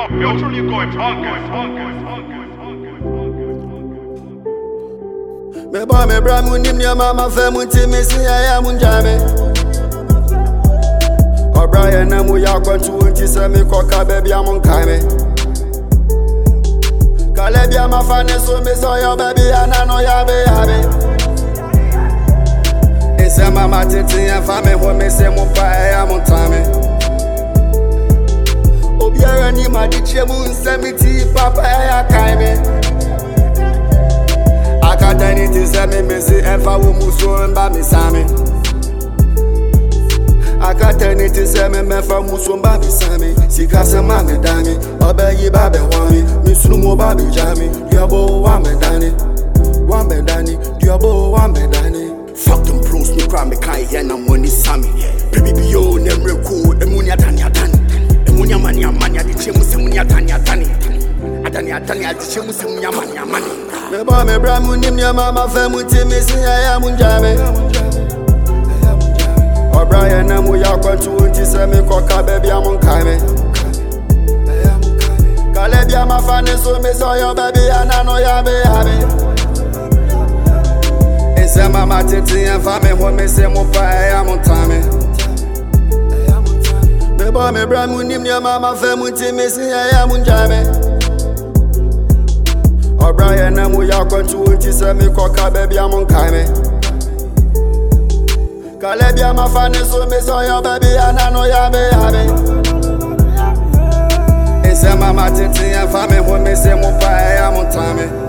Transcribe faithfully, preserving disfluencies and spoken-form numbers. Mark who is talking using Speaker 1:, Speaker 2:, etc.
Speaker 1: Yo, turn you going punk, punk,
Speaker 2: Me boy me bra mu nim your mama fe mu ti me si ya mu njame. Obraya na mu ya kwantu nti se me koka baby am nkai me. Kale bia ma fa ne so me so yo baby ana no ya be ya be. Ese mama tete ya fa me ho me se mu pa ya mu tame. Obiara ni ma di che mu nsemiti papa ya kai me. Akadani say me me say efa wo muso mba me same. Akadani say me me fa muso mba me same. Sika se ma me dani, obeyi ba be wami. Mi sunu mo ba be jami. Diabo wa me dani, wa me dani. Diabo wa me dani.
Speaker 3: Fuck them bros, me cry me kai here na money sami. Baby be yo nemre ko emunya tani atani. Emunya mani amani adi chemu se munya tani atani. Atani atani adi chemu se munya mani amani.
Speaker 2: Me boy me bra mu nim your mama fe mu ti me si ya mu njame. Obraya na mu ya kwantu nti se me koka baby am nkai me. Kale bia ma fa ne so me so yo baby ana no ya be ya be. Ese mama tete ya fa me ho me se mu pa ya mu tame. Me boy me bra mu nim your mama fe mu ti me si ya mu njame. Obraya na mu ya kwantu nti se me koka baby am nkai me. Kale bia ma fa ne so me so yo baby ana no ya be ya be. Ese mama tete ya fa me ho me se mu pa ya mu tame.